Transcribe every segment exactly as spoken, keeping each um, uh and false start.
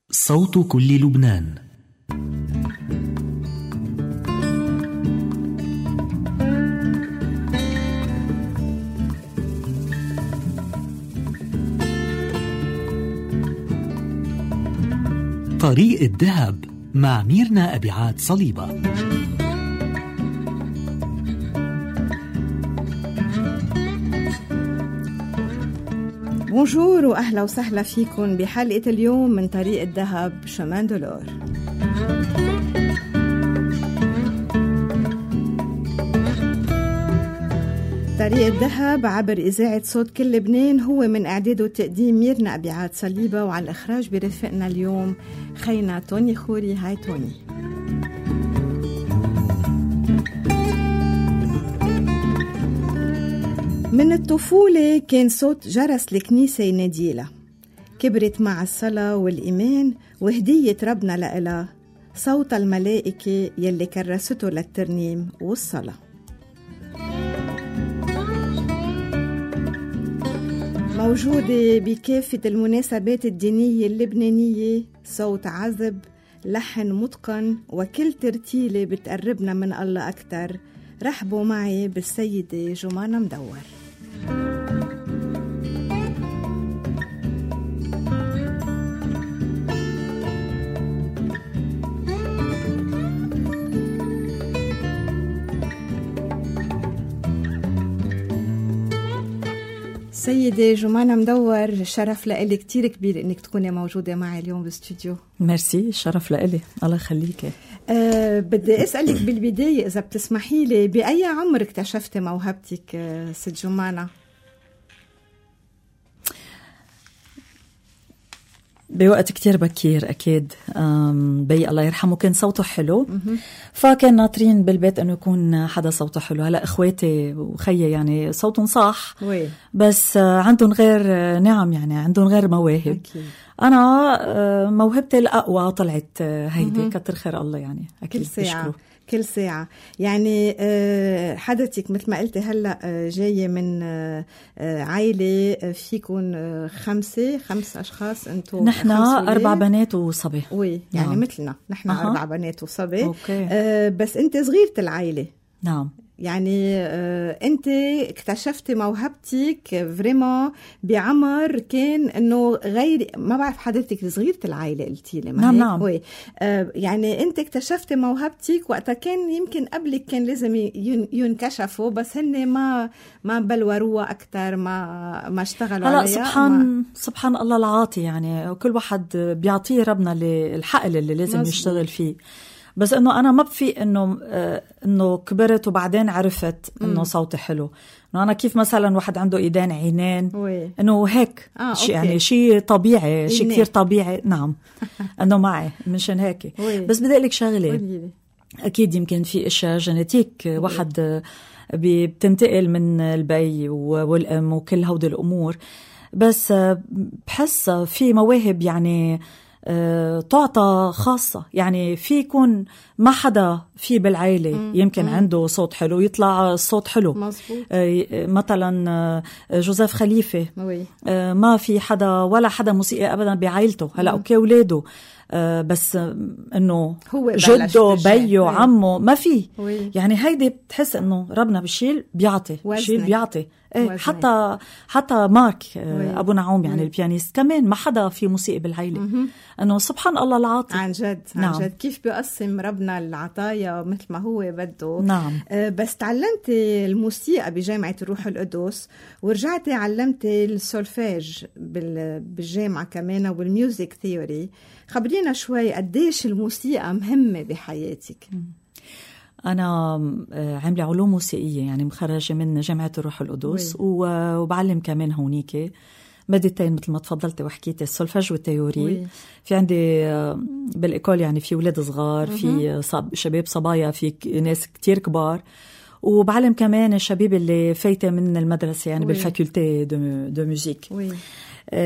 صوت كل لبنان. طريق الذهب مع ميرنا أبيعات صليبة. بونجور وأهلا وسهلا فيكم بحلقة اليوم من طريق الذهب شمان دولار. طريق الذهب عبر إذاعة صوت كل لبنان هو من إعداد وتقديم ميرنا أبيعات صليبة، وعلى الإخراج برفقنا اليوم خينا توني خوري. هاي توني. من الطفولة كان صوت جرس الكنيسة يناديلها، كبرت مع الصلاة والإيمان وهدية ربنا لإلها صوت الملائكة يلي كرسته للترنيم والصلاة. موجودة بكافة المناسبات الدينية اللبنانية، صوت عذب، لحن متقن، وكل ترتيلة بتقربنا من الله أكتر. رحبوا معي بالسيدة جمانة مدور. سيدة جمانة مدور، شرف لإلي كتير كبير إنك تكوني موجودة معي اليوم بالاستوديو. ميرسي، شرف لإلي، الله يخليكي. أه بدي أسألك بالبداية إذا بتسمحي لي، بأي عمر اكتشفتي موهبتك أه ست جمانة؟ بوقت كتير بكير أكيد. بي الله يرحمه كان صوته حلو، فكان ناطرين بالبيت أنه يكون حدا صوته حلو. هلأ إخواتي وخيي يعني صوتهم صح وي. بس عندهم غير نعم، يعني عندهم غير مواهب. أكيد. أنا موهبتي الأقوى طلعت هيدي، كتر خير الله يعني. أكيد كل ساعة بشكره. كل ساعة يعني. حدثك مثل ما قلتي هلأ جاية من عائلة فيكن خمسة خمس أشخاص. أنتو نحن أربع بنات وصبي. وي يعني نعم. مثلنا نحن أه. أربع بنات وصبي. أوكي. أه بس أنت صغيرة العائلة. نعم. يعني آه انت اكتشفتي موهبتك فريمون بعمر كان انه غير، ما بعرف حضرتك صغيرة العائلة قلتي لي. نعم نعم. آه يعني انت اكتشفتي موهبتك وقتها كان يمكن قبلك كان لازم ينكشفوا، بس هن ما ما بلوروها اكثر، ما ما اشتغلوا عليها. هلا سبحان ما... سبحان الله العاطي، يعني كل واحد بيعطيه ربنا الحقل اللي لازم مزبوط. يشتغل فيه. بس انه انا ما بفي انه آه انه كبرت وبعدين عرفت انه صوتي حلو. انه انا كيف مثلا واحد عنده ايدين عينين انه هيك آه شيء يعني شيء طبيعي، شيء كتير طبيعي. نعم. انه معي منشان هيك. بس بدي لك شغله، اكيد يمكن في اشياء جينيتيك واحد بتنتقل من البي والام وكل هودي الامور، بس بحس في مواهب يعني أه تعطى خاصة. يعني في يكون ما حدا في بالعائلة مم. يمكن مم. عنده صوت حلو يطلع الصوت حلو. مظبوط. أه مثلا جوزيف خليفة أه ما في حدا ولا حدا موسيقى أبدا بعائلته. هلأ أوكي ولاده أه بس انه جده بيو عمه ما في. يعني هيدي بتحس انه ربنا بشيل بيعطي بشيل بيعطي. ايه حتى حتى مارك وي. ابو نعوم يعني وي. البيانيست كمان ما حدا في موسيقى بالعيله. انه سبحان الله العاطي عن جد. نعم. عن جد كيف بيقسم ربنا العطايا مثل ما هو بده. نعم. أه بس تعلمتي الموسيقى بجامعه الروح القدس ورجعتي علمتي السولفيج بالجامعه كمان والميوزك ثيوري. خبرينا شوي قديش الموسيقى مهمه بحياتك. أنا عاملة علوم موسيقية، يعني مخرجة من جامعة الروح القدس وبعلم كمان هونيك مادتين مثل ما تفضلتي وحكيتي، السولفاج والتيوري. وي. في عندي بالإيكول يعني في ولاد صغار، في شباب صبايا، في ناس كتير كبار، وبعلم كمان الشباب اللي فايتة من المدرسة يعني بالفاكولتي دو, دو موسيك.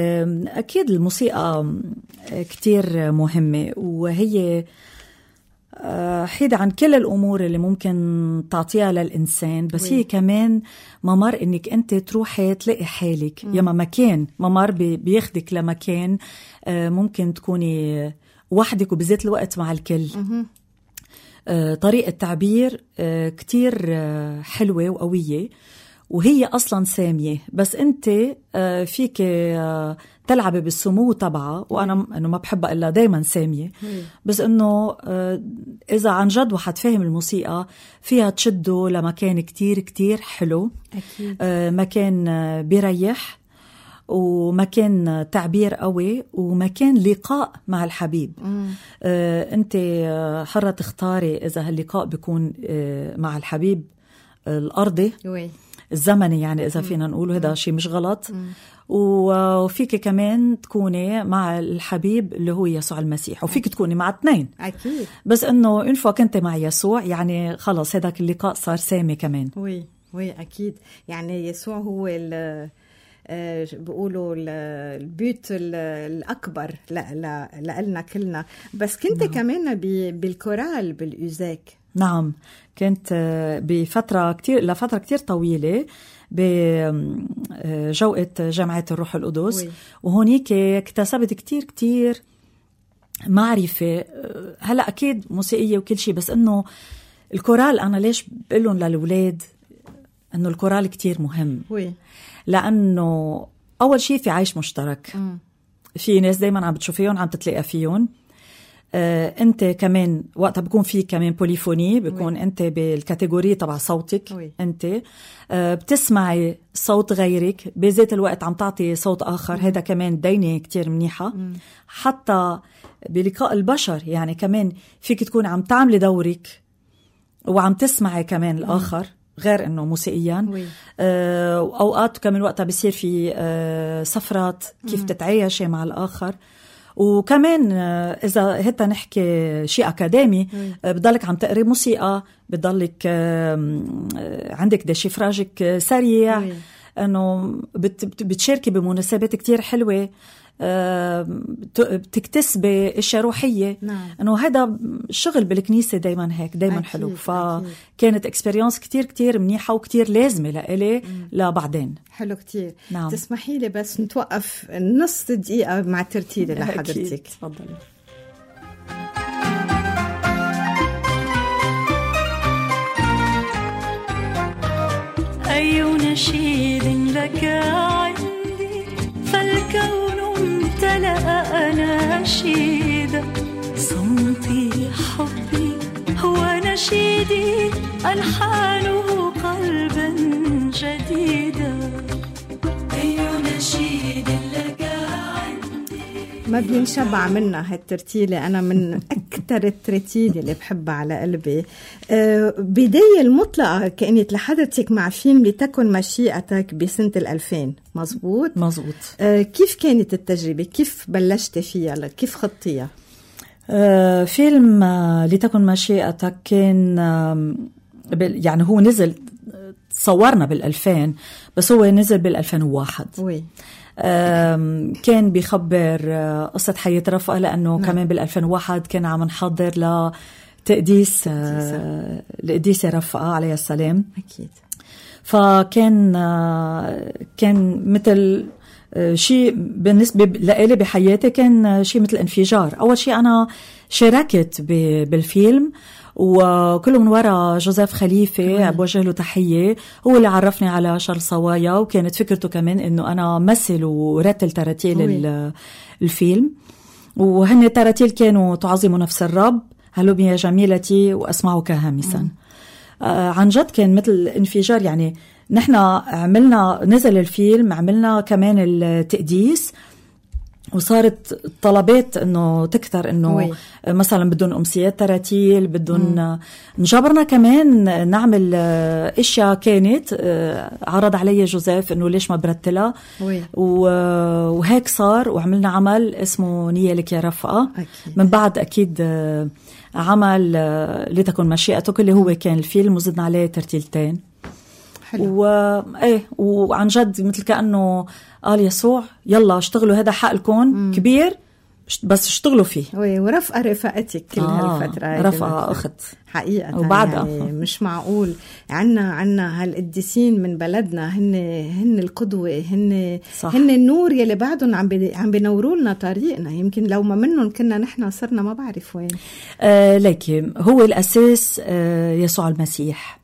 أكيد الموسيقى كتير مهمة، وهي حيدة عن كل الأمور اللي ممكن تعطيها للإنسان، بس وي. هي كمان ممر إنك أنت تروحي تلاقي حالك، يا مكان ممر بياخدك لمكان ممكن تكوني وحدك وبذات الوقت مع الكل. م- طريقة تعبير كتير حلوة وقوية، وهي أصلاً سامية، بس أنت فيك تلعبي بالسمو تبعها، وأنا إنه ما بحبها إلا دايماً سامية، بس إنه إذا عن جد واحد فاهم الموسيقى فيها تشده لمكان كتير كتير حلو. أكيد. مكان بيريح، ومكان تعبير قوي، ومكان لقاء مع الحبيب. آه، أنت حرة تختاري إذا هاللقاء بيكون آه مع الحبيب الأرضي وي. الزمني يعني إذا فينا نقوله، هذا شيء مش غلط. مم. وفيك كمان تكوني مع الحبيب اللي هو يسوع المسيح، وفيك تكوني مع اثنين أكيد، بس إنه إن فوا كنت مع يسوع يعني خلص هذاك اللقاء صار سامي كمان. وي وي أكيد، يعني يسوع هو ال أه بقولوا البيت الأكبر لنا كلنا. بس كنت نعم. كمان بالكورال بالأوزاك. نعم، كنت بفترة كتير لفترة كتير طويلة بجوقة جامعة الروح القدس، وهونيك اكتسبت كتير كتير معرفة. هلأ أكيد موسيقية وكل شيء، بس إنه الكورال أنا ليش بقولهم للولاد إنه الكورال كتير مهم؟ وي. لأنه أول شيء في عيش مشترك. م. في ناس دايما عم بتشوفيهم عم تتلاقى فيهم. آه، أنت كمان وقتها بيكون في كمان بوليفوني، بيكون وي. أنت بالكاتيجوري تبع صوتك وي. أنت آه، بتسمعي صوت غيرك، بذات الوقت عم تعطي صوت آخر. هذا كمان دينة كتير منيحة. م. حتى بلقاء البشر يعني كمان فيك تكون عم تعملي دورك وعم تسمعي كمان الآخر، غير انه موسيقيا. آه، اوقات كمان وقتها بيصير في آه، سفرات كيف مم. تتعايشي مع الاخر. وكمان آه، اذا هتا نحكي شيء اكاديمي، آه، بضلك عم تقري موسيقى، بضلك آه، عندك ديشيفراجك سريع، مم. انه بت بتشاركي بمناسبات كتير حلوه، بتكتسبي اشياء روحيه. نعم. انه هذا الشغل بالكنيسه دايما هيك دايما أكيد. حلو. فكانت اكسبيرينس كتير كتير منيحه وكتير لازمه لإلي لبعدين. حلو كتير. نعم. تسمحي لي بس نتوقف نص دقيقه مع ترتيله لحضرتك. تفضلي. اي نشيد لك عندي، فالكون امتلأ أناشيدا، صمتي حبي هو نشيدي، ألحانه قلبا جديدا. أي نشيد لك عندي. ما بينشبع منها هالترتيلة، أنا من أكتر الترتيلة اللي بحبها على قلبي. أه بداية المطلقة كانت لحضرتك مع فيلم لتكن مشيئتك بسنة الألفين، مزبوط؟ مزبوط. أه كيف كانت التجربة؟ كيف بلشت فيها؟ كيف خطيها؟ أه فيلم أه لتكن مشيئتك كان أه يعني هو نزل صورنا بالألفين، بس هو نزل بالألفين وواحد. وي. كان بيخبر قصة حياة رفقة، لأنه نعم. كمان بالألفين وواحد كان عم نحضر لتقديس القديسة رفقة عليه السلام. أكيد. فكان كان مثل شيء بالنسبة لإلي بحياتي، كان شيء مثل انفجار. أول شيء أنا شاركت بالفيلم، وكله من وراء جوزيف خليفة، بوجه له تحية. هو اللي عرفني على شارل صوايا، وكانت فكرته كمان إنه أنا مثل ورتل تراتيل الفيلم، وهن تراتيل كانوا تعظموا نفس الرب، هلو يا جميلتي وأسمعك هامسا. آه عن جد كان مثل انفجار. يعني نحن عملنا نزل الفيلم، عملنا كمان التقديس، وصارت طلبات انه تكتر، انه وي. مثلا بدون امسيات تراتيل، بدون نجبرنا كمان نعمل اشياء. كانت عرض علي جوزيف انه ليش ما برتلها، وهيك صار، وعملنا عمل اسمه نية لك يا رفقة. أكيد. من بعد اكيد عمل لتكن مشيئتك اللي هو كان الفيلم، وزدنا عليه ترتيلتين. و... ايه وعن جد مثل كأنه قال يسوع يلا اشتغلوا، هذا حق الكون مم. كبير، بس اشتغلوا فيه. وي ورفقة رفقتك كل آه هالفترة. رفقة أخت حقيقة وبعدها يعني مش معقول. عنا عنا هالقديسين من بلدنا، هن هن القدوة، هن صح. هن النور يلي بعدهم عم بي عم بينوروا لنا طريقنا. يمكن لو ما منهم كنا نحن صرنا ما بعرف وين. آه لكن هو الأساس آه يسوع المسيح،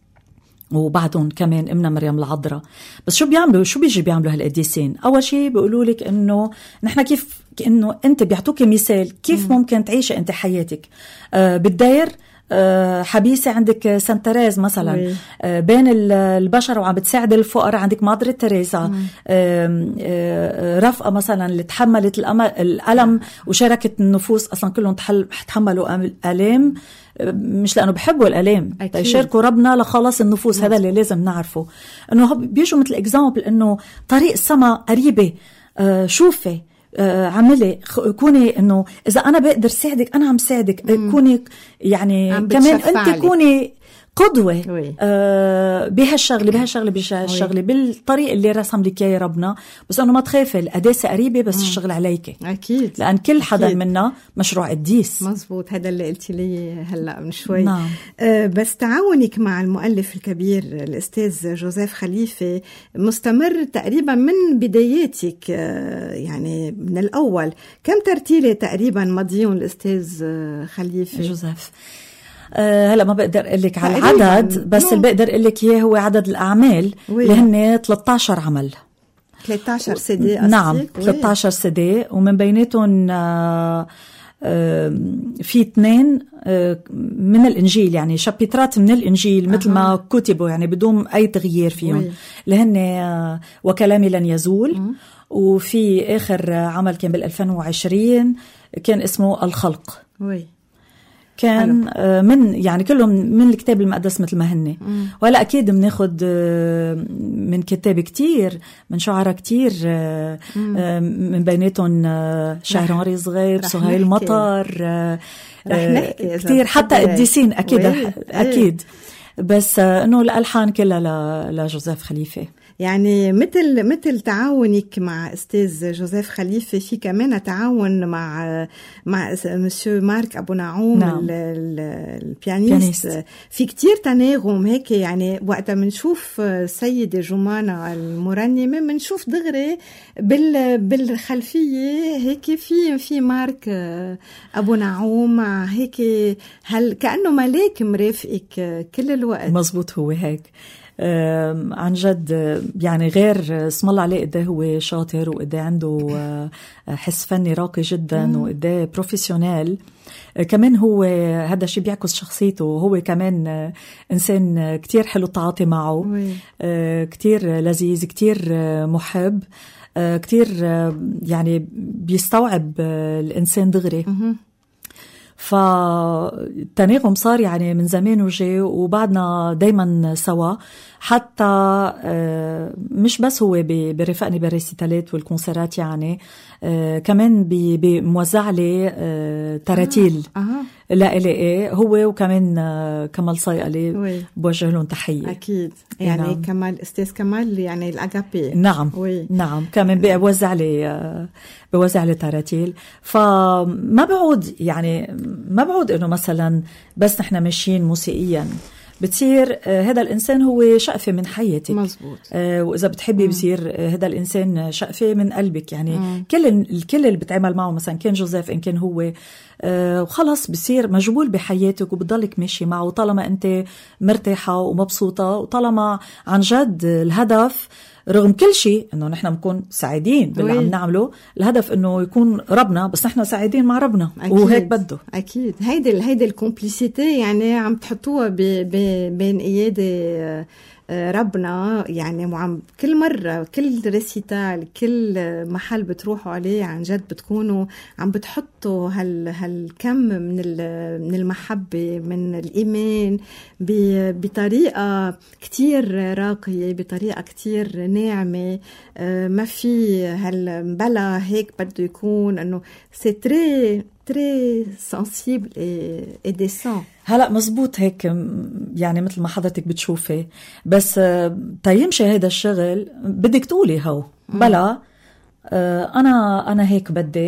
وبعدهم كمان امنا مريم العذراء. بس شو بيعملوا شو بيجي بيعملوا هالقديسين؟ اول شيء بيقولوا لك انه نحن كيف انه انت بيعطوك مثال كيف مم. ممكن تعيشي انت حياتك آه بالداير. آه حبيسة عندك سانت تريز مثلا، آه بين البشر وعم بتساعد الفقراء عندك مادر تريزا. آه آه رفقة مثلا اللي تحملت الألم وشاركت النفوس أصلا كلهم تحملوا ألام مش لأنه بحبوا الألام، يشاركوا ربنا لخلاص النفوس. هذا اللي لازم نعرفه، أنه بيجوا مثل إكزامبل أنه طريق السما قريبة. آه شوفي آه عملي كوني انه اذا انا بقدر ساعدك انا عم ساعدك. مم. كوني يعني كمان انت كوني قدوة آه بهالشغلة بهالشغلة بهالشغلة بالطريق اللي رسم لك اياه ربنا. بس انه ما تخافي القداسة قريبة بس الشغل عليك اكيد، لان كل حدا أكيد. منا مشروع قديس. مزبوط، هذا اللي قلتي لي هلا من شوي. نعم. آه بس تعاونك مع المؤلف الكبير الاستاذ جوزيف خليفة مستمر تقريبا من بداياتك، آه يعني من الاول. كم ترتيلة تقريبا مضيون الاستاذ خليفة جوزيف؟ أه هلا ما بقدر اقول لك على العدد، بس اللي بقدر اقول لك اياه هو عدد الاعمال وي. اللي هن ثلاثة عشر عمل، ثلاثة عشر سيدي. نعم ثلاثة عشر سيدي، ومن بيناتهم آه آه في اثنين آه من الانجيل، يعني شابترات من الانجيل مثل ما كتبوا يعني بدون اي تغيير فيهم وي. اللي هن آه وكلامي لن يزول. م- وفي اخر عمل كان بالألفين وعشرين كان اسمه الخلق وي. كان حلو. من يعني كلهم من الكتاب المقدس مثل ما هن. ولا أكيد بناخد من كتاب كتير، من شعراء كتير، من بيناتهم شهراني صغير، سهيل مطر، كتير حتى قديسين أكيد ويه. أكيد بس إنه الألحان كلها لجوزيف خليفة. يعني مثل مثل تعاونك مع استاذ جوزيف خليفة، في كمان تعاون مع مع مسيو مارك ابو نعوم. نعم. البيانيست. في كتير تناغم هيك، يعني وقت بنشوف السيدة جمانة المرنمة بنشوف دغري بال بالخلفية هيك في في مارك ابو نعوم هيك، هل كأنه ملاك مرافقك كل الوقت. مزبوط، هو هيك عن جد. يعني غير اسم الله عليه قد هو شاطر وقد عنده حس فني راقي جدا وقد بروفيسيونيل. كمان هو هذا الشيء بيعكس شخصيته. هو كمان إنسان كتير حلو التعاطي معه، كتير لذيذ، كتير محب، كتير يعني بيستوعب الإنسان دغري. فالتناغم صار يعني من زمان وجاي، وبعدنا دايما سوا. حتى مش بس هو برفقني بالريسيتالات والكونسرات، يعني كمان بموزع لي تراتيل آه. آه. لا إلي إيه هو وكمان كمال صيقلي بوجه لهم تحية. أكيد يعني نعم. كمال أستاذ كمال يعني الأجابي. نعم وي. نعم كمان بوزع لي بوزع لي تراتيل. فما بعود يعني ما بعود إنه مثلا بس نحن ماشيين موسيقيا بتصير هذا الإنسان هو شقفة من حياتك. مزبوط. آه وإذا بتحبي بصير هذا الإنسان شقفة من قلبك. يعني مم. كل الكل اللي بتعمل معه مثلا كان جوزيف إن كان هو آه وخلص بصير مجبول بحياتك وبتضلك ماشي معه طالما أنت مرتاحة ومبسوطة، وطالما عن جد الهدف رغم كل شيء انه نحن بنكون سعيدين باللي عم نعمله. الهدف انه يكون ربنا، بس نحن سعيدين مع ربنا. أكيد. وهيك بده. اكيد هيدي هيدي الكومبليسيتي يعني عم تحطوها بين ايادي ربنا. يعني وعم كل مرة كل ريسيتال كل محل بتروحوا عليه عن جد بتكونوا عم بتحطوا هال هالكم من من المحبة من الإيمان بطريقة كتير راقية، بطريقة كتير ناعمة. ما في هالبلا هيك بده يكون إنه c'est très très sensible et, et décent. هلأ مزبوط هيك يعني مثل ما حضرتك بتشوفي. بس تيمشي هيدا الشغل بدك تقولي هو بلا أنا أنا هيك بدي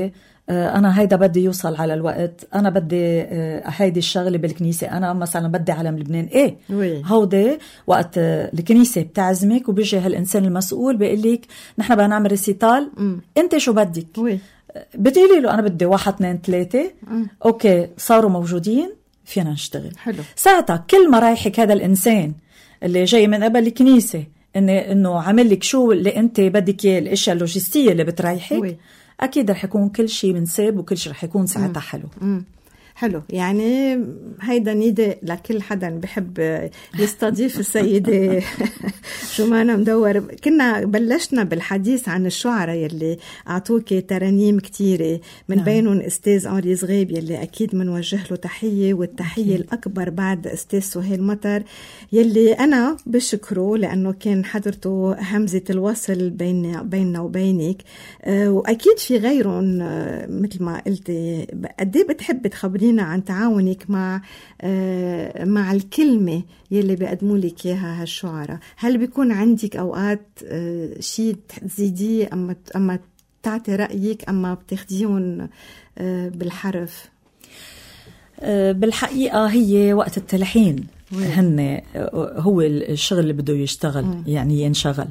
أنا هيدا بدي يوصل على الوقت، أنا بدي هيدي الشغلة بالكنيسة، أنا مثلا بدي علم لبنان إيه وي. هودي وقت الكنيسة بتعزمك وبيجي هالإنسان المسؤول بيقلك نحن بدنا نعمل ريسيتال، أنت شو بدك؟ وي. بتقولي له أنا بدي واحد اثنين ثلاثة، أوكي صاروا موجودين فينا نشتغل. حلو. ساعتها كل ما رايحك هذا الإنسان اللي جاي من قبل الكنيسة إنه إنه عامل لك شو اللي أنت بدك إياه، الأشياء اللوجستية اللي بتريحك، وي. أكيد رح يكون كل شيء منساب وكل شيء رح يكون ساعتها حلو. مم. حلو. يعني هيدا نداء لكل حدا بحب يستضيف السيدة جمانة مدور. كنا بلشنا بالحديث عن الشعراء يلي أعطوك ترانيم كتيرة، من نعم. بينهم أستاذ أنري زغيب يلي أكيد منوجه له تحية، والتحية أكيد. الأكبر بعد أستاذ سهيل مطر يلي أنا بشكره لأنه كان حضرته همزة الوصل بين بيننا وبينك. أه وأكيد في غيرهم أه مثل ما قلتي. قديه بتحب تخبري عن تعاونك مع آه مع الكلمة يلي بيقدموا لك إياها هالشعراء؟ هل بيكون عندك أوقات آه شيء تزيديه أما أما تعطي رأيك أما بتاخديهم آه بالحرف؟ آه بالحقيقة هي وقت التلحين هن هو الشغل اللي بده يشتغل م. يعني ينشغل.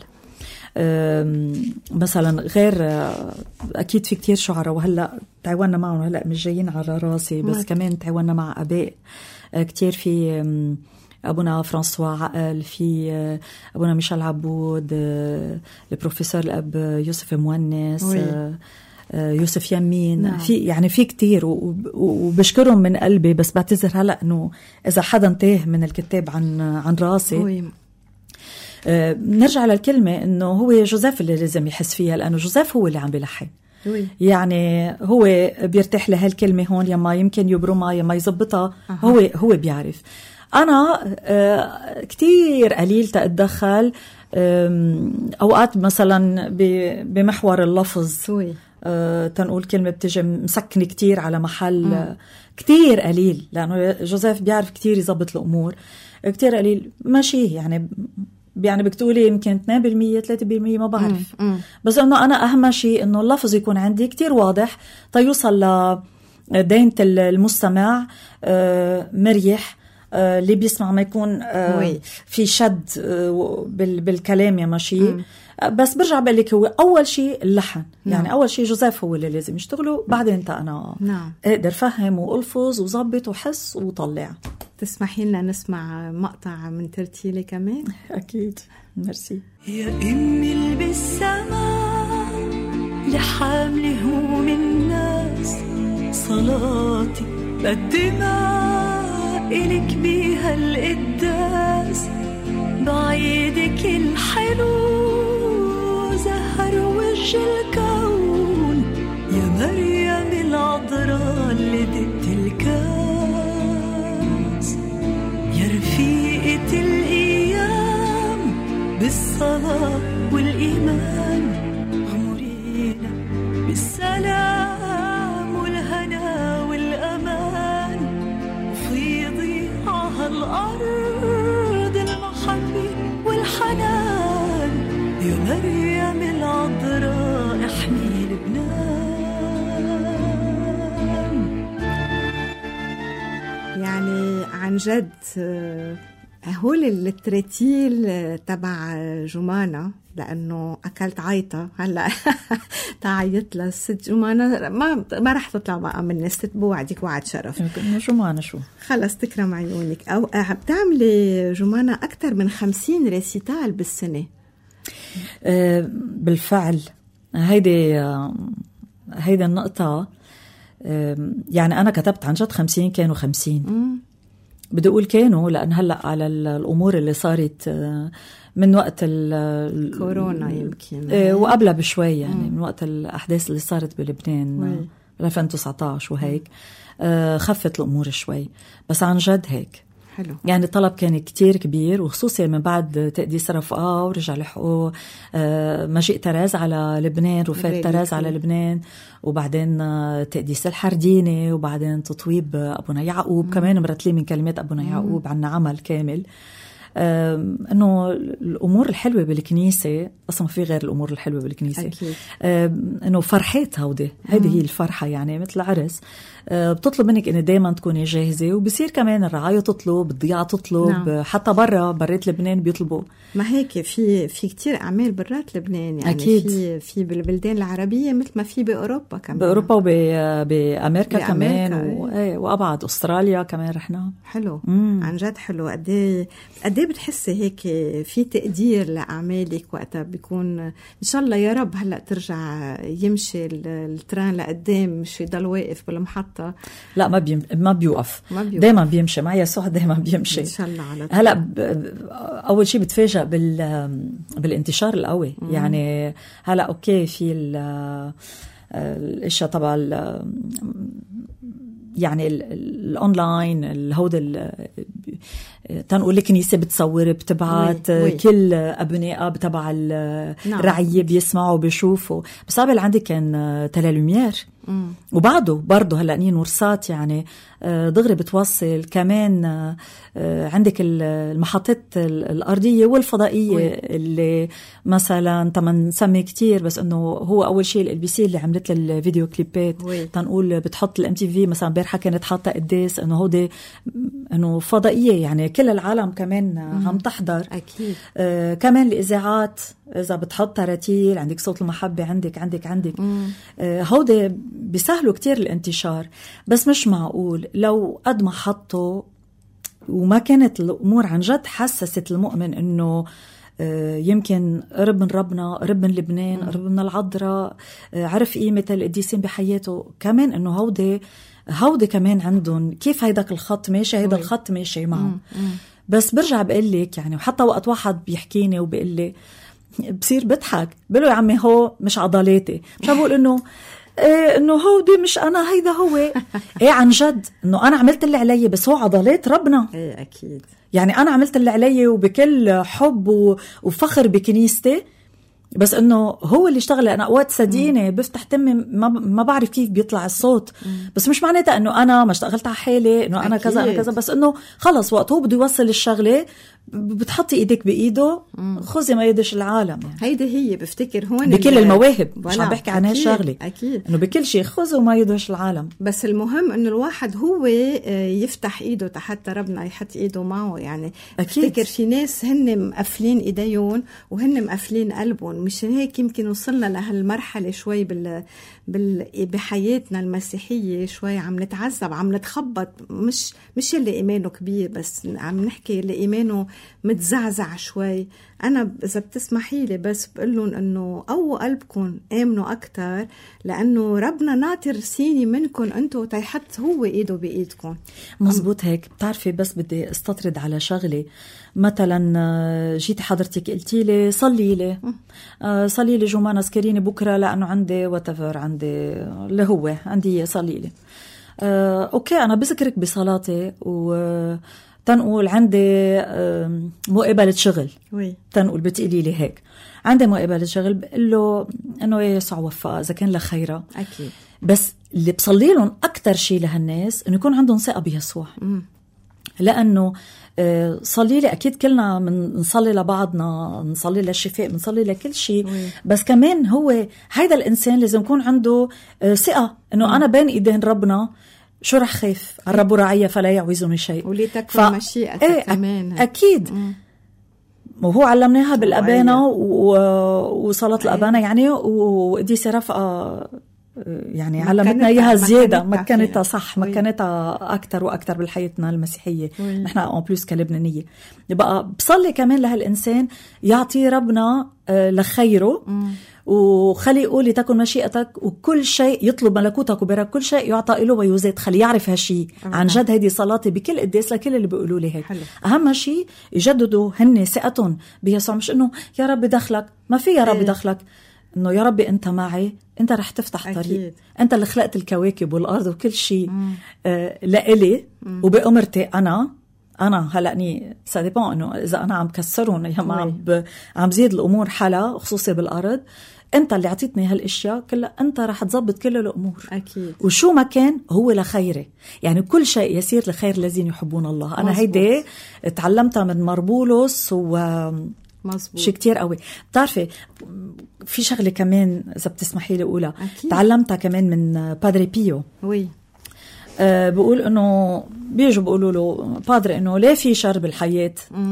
مثلا غير أكيد في كتير شعراء وهلأ تعاوننا معهم، هلأ مش جايين على راسي بس كمان تعاوننا مع أباء كتير، في أبونا فرانسوا عقل، في أبونا ميشيل عبود، البروفيسور الأب يوسف مونس، يوسف يمين، نعم. في يعني في كتير وبشكرهم من قلبي. بس بعتذر هلأ إنه إذا حدا تاه من الكتاب عن عن راسي. وي. نرجع للكلمة إنه هو جوزيف اللي لازم يحس فيها، لأنه جوزيف هو اللي عم بيلحن. يعني هو بيرتاح لهالكلمة هون، يما يمكن يبرمها يما يزبطها. أه. هو هو بيعرف. أنا كتير قليل تأتدخل أوقات مثلا بمحور اللفظ. وي. تنقول كلمة بتجي مسكنة كتير على محل. م. كتير قليل، لأنه جوزيف بيعرف كتير يزبط الأمور. كتير قليل ماشي، يعني يعني بتقولي يمكن اثنين بالمية ثلاثة بالمية ما بعرف. مم. مم. بس انه انا اهم شيء انه اللفظ يكون عندي كتير واضح تيوصل لدينة المستمع مريح، اللي بيسمع ما يكون في شد بالكلام يا ماشي. بس برجع بقول لك هو اول شيء اللحن. نعم. يعني اول شيء جوزيف هو اللي لازم يشتغله، بعدين انت انا نعم. اقدر فهم والفظ وظبط وحس وطلع. تسمحي لنا نسمع مقطع من ترتيلي كمان؟ اكيد. ميرسي. يا امي اللي بالسماء لحامل هموم الناس، صلاتي بقدمها إلك بيها القداس، بعيدك الحلو زهر وجه الكون، يا مريم العذراء اللي دقت الكاس، يا رفيقة الأيام بالصلاة والإيمان، غمرينا بالسلام والهنا والأمان، وفيضي عهالأرض المحبة والحنان، يا مريم العذراء احمي لبنان. يعني عن جد هول الترتيل تبع جمانة، لأنه أكلت عيطة هلأ تعيط للست جمانة، ما ما رح تطلع بقى من الست، بوعدك وعد شرف. جمانة شو خلص تكرم عيونك. أو بتعملي جمانة أكتر من خمسين ريسيتال بالسنة. أه بالفعل هيدي أه هيدي النقطة. أه يعني أنا كتبت عن جد خمسين، كانوا خمسين. مم. بدي أقول كانوا لأن هلأ على الأمور اللي صارت من وقت الكورونا يمكن وقبلها بشوي، يعني من وقت الأحداث اللي صارت بلبنان ألفين وتسعة عشر وهيك خفت الأمور شوي. بس عن جد هيك حلو. يعني الطلب كان كتير كبير، وخصوصا من بعد تقديس رفقة ورجع لحقوه مجيء تراز على لبنان، رفات تراز على لبنان، وبعدين تقديس الحرديني، وبعدين تطويب أبونا يعقوب. مم. كمان مرتلين من كلمات أبونا يعقوب عنا عمل كامل. انه الامور الحلوه بالكنيسه اصلا ما في غير الامور الحلوه بالكنيسه أكيد. انه فرحات هودي هيدي هي الفرحه يعني مثل عرس بتطلب منك انه دايما تكوني جاهزه وبصير كمان الرعايه تطلب الضيعه تطلب نعم. حتى برا برات لبنان بيطلبوا ما هيك في في كتير اعمال برات لبنان يعني أكيد. في في بالبلدان العربيه مثل ما في باوروبا كمان باوروبا وبامريكا كمان و... ايه وابعد استراليا كمان رحنا حلو مم. عن جد حلو. قد ايه قد ايه بتحسي هيك في تقدير لاعمالك وقتها بيكون ان شاء الله يا رب هلا ترجع يمشي التران لقدام مش يضل واقف بالمحطه. لا ما بيم... ما بيوقف, بيوقف. دايما بيمشي مع يسوع دايما بيمشي ان شاء الله على هلا ب... اول شيء بتفاجئ بال... بالانتشار القوي مم. يعني هلا اوكي في ال... الاشياء تبع يعني الاونلاين الهود تنقول الكنيسه بتصور بتبعت وي. وي. كل ابنائها تبع الرعيه بيسمعوا بيشوفوا. بس قبل عندي كان تلالومير وبعده برضه هلا نين ورصات يعني دغري بتوصل كمان عندك المحطات الأرضية والفضائية وي. اللي مثلا تمن نسمي كتير بس انه هو اول شيء ال بي سي اللي عملت له الفيديو كليبات تنقول بتحط الام تي في مثلا بارحه كانت حاطه قداس انه هودي انه فضائيه يعني كل العالم كمان مم. عم تحضر اكيد. آه كمان الاذاعات اذا بتحط تراتيل عندك صوت المحبه عندك عندك عندك آه هودي بيسهلوا كتير الانتشار. بس مش معقول لو قد ما حطوا وما كانت الامور عن جد حسست المؤمن انه يمكن قرب من ربنا قرب من لبنان قرب من العذراء عرف قيمة القديسين بحياته كمان انه هودي هودي كمان عندهم كيف هيداك الخط ماشي هيدا الخط ماشي معهم. بس برجع بقول لك يعني وحتى وقت واحد بيحكيني وبقول لي بصير بضحك بقول له يا عمي هو مش عضلاتي مش بقول انه إيه انه هو دي مش انا هيدا هو ايه عن جد انه انا عملت اللي علي بس هو عضلات ربنا. ايه اكيد يعني انا عملت اللي علي وبكل حب وفخر بكنيستي بس انه هو اللي اشتغل. انا اوقات صدقيني بفتح تمي ما, ما بعرف كيف بيطلع الصوت مم. بس مش معناتها انه انا ما اشتغلت على حالي انه انا أكيد. كذا انا كذا بس انه خلص وقت هو بده يوصل الشغله بتحطي ايدك بايده خذي ما يدش العالم يعني. هيدي هي بفتكر هون بكل المواهب مش عم بحكي عن هالشغله اكيد انه بكل شيء خذوا ما يدش العالم. بس المهم انه الواحد هو يفتح ايده حتى ربنا يحط ايده معه يعني. أكيد. بفتكر في ناس هن مقفلين ايديهم وهن مقفلين قلبهم مشان هيك يمكن وصلنا لهالمرحله شوي بال بال بحياتنا المسيحيه شوي عم نتعذب عم نتخبط مش مش اللي ايمانه كبير بس عم نحكي اللي ايمانه متزعزع شوي. انا اذا بتسمحي لي بس بقول لهم انه قووا قلبكم امنوا اكثر لانه ربنا ناطر سيني منكم انتم تيحط هو ايده بايدكم. مزبوط هيك. بتعرفي بس بدي استطرد على شغله مثلا جيتي حضرتك قلتي لي صلي لي صلي لي جمعه نذكريني بكره لانه عندي واتفر عندي اللي هو عندي صلي لي أه اوكي انا بذكرك بصلاتي و تنقول عندي مقابلة شغل وي. تنقول بتقولي لي هيك عندي مقابلة شغل بقول له انه يسوع وفقها اذا كان لخيرة اكيد. بس اللي بصلي لهم اكثر شيء لهالناس انه يكون عندهم ثقة بيسوع م. لانه صلي لي اكيد كلنا بنصلي لبعضنا نصلي للشفاء بنصلي لكل شيء وي. بس كمان هو هيدا الانسان لازم يكون عنده ثقة انه م. انا بين ايدين ربنا شو رح خايف الرب راعية فلا يعوزني شيء ولتكن ف... مشيئتك ايه كمان أكيد م. وهو علمناها بالأبانة و... وصلاة الأبانة يعني وقديسة رفقة يعني علمتنا إياها زيادة مكانتها صح مكانتها أكتر وأكتر بالحياتنا المسيحية وي. نحن أون بلوس كلبنانية يبقى بصلي كمان لهالإنسان يعطي ربنا لخيره م. وخلي يقولي تكن مشيئتك وكل شيء يطلب ملكوتك وبرك كل شيء يعطى له ويزيد. خلي يعرف هالشي عن جد. هيدي صلاتي بكل قداس لكل اللي بيقولوا لي هيك. حلو. اهم شيء يجددوا هن ثقتهم بيسوع مش انه يا رب دخلك ما في يا رب دخلك انه يا ربي انت معي انت رح تفتح أكيد. طريق انت اللي خلقت الكواكب والارض وكل شيء آه لإلي وبأمرتي انا انا هلأني سادبون انه اذا انا عم كسرهم يا عم عم زيد الامور حلا خصوصي بالارض انت اللي عطيتني هالاشياء كلها، انت رح تزبط كل الامور اكيد، وشو ما كان هو لخيري. يعني كل شيء يسير لخير الذين يحبون الله. انا مزبوط. هيدي تعلمتها من مربولوس و مزبوط. شيء كتير قوي. بتعرفي في شغله كمان اذا بتسمحي لي اقولها، تعلمتها كمان من بادري بيو. وي أه بقول انه بيجوا بيقولوا له بادري انه ليه في شر بالحياه،